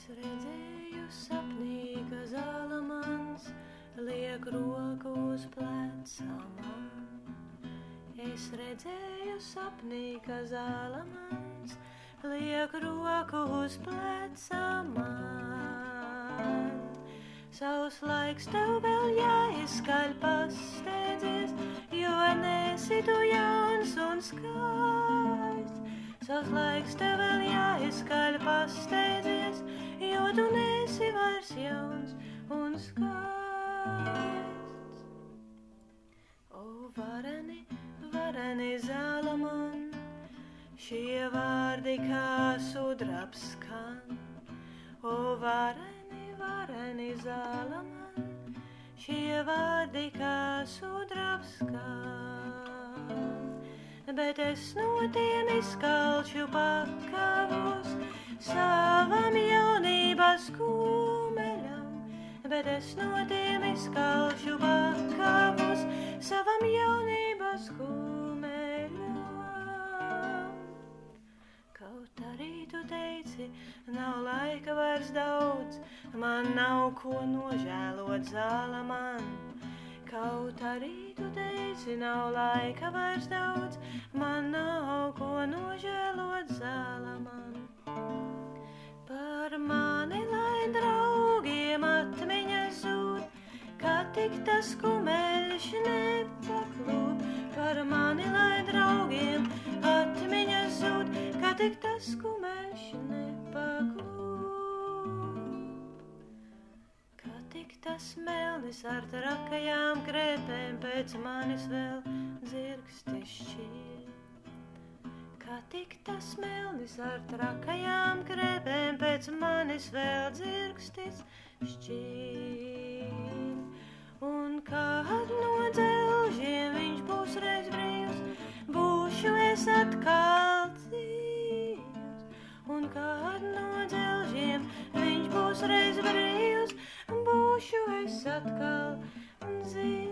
redzēju sapnī, ka zāla mans liek roku uz pleca man. Es redzēju sapnī, ka zāla mans liek roku uz pleca man. Savs laiks tev vēl jāizskaļ, pasteidzies, jo nesi tu jauns un skaists. Savs laiks tev vēl jāizskaļ, pasteidzies, jo tu nesi vairs jauns un skaists. O, vareni, vareni zāla man, šie vārdi kā sudrabs skan. O, vareni, vareni zāla man, šie vārdi kā sudrabs skan. Bet es no tiem izkalču pakavus savam jaunības kumeļam. Bet es no tiem izkalču pakavus savam jaunības kumeļam. Kaut arī tu teici, nav laika vairs daudz, man nav ko nožēlot, zāla man. Kaut arī tu teici, nav laika vairs daudz, man nav ko nožēlot, zāla man. Par mani, lai draugiem atmiņas zūd, kā tik tas kumeļš nepaklūp. Par mani, lai draugiem atmiņas zūd, kā tik tas kumeļš nepaklūp. Tik tas melnis ar trakajām krēpēm pēc manis vēl dzirksti šķiet. Kā tik tas melnis ar trakajām krēpēm pēc manis vēl dzirkstis šķiet. Un kad no dzelžiem viņš būs reiz brīvs, būšu es atkal dzīvs. Un kad no dzelžiem viņš būs reiz brīvs, būšu es atkal dzīvs.